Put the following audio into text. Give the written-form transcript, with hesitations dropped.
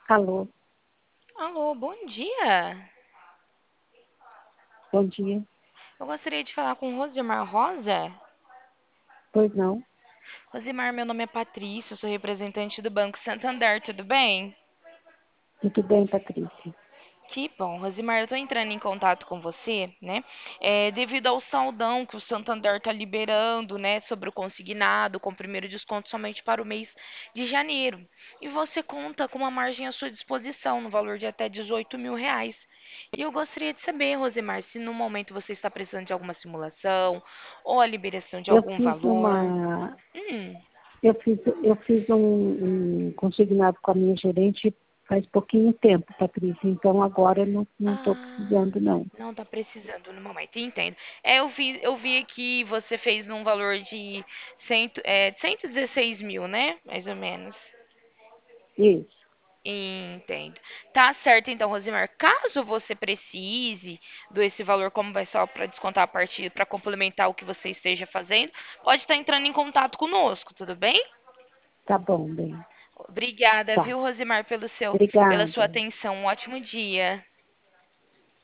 Alô, Alô, bom dia. bom dia. Eu gostaria de falar com Rosimar Rosa. Pois não? Rosimar, meu nome é Patrícia, eu sou representante do Banco Santander, tudo bem? Tudo bem, Patrícia? Que bom, Rosimar, eu tô entrando em contato com você, né? Devido ao saldão que o Santander tá liberando, né, sobre o consignado, com o primeiro desconto somente para o mês de janeiro. E você conta com uma margem à sua disposição, no valor de até R$ 18.000. E eu gostaria de saber, Rosimar, se no momento você está precisando de alguma simulação ou a liberação de Eu algum fiz valor. uma, Hum, eu fiz um consignado com a minha gerente faz pouquinho tempo, Patrícia. Então agora eu não estou ah, precisando, não. não está precisando no momento, entendo. Eu vi aqui você fez num valor de 116 mil, né? Mais ou menos. Isso, Entendo. Tá certo, então, Rosimar. Caso você precise desse valor, como vai só para descontar a partir, para complementar o que você esteja fazendo, pode estar entrando em contato conosco, tudo bem? tá bom, bem. Obrigada, Tá. viu, Rosimar, pela sua Obrigada. atenção. Um ótimo dia.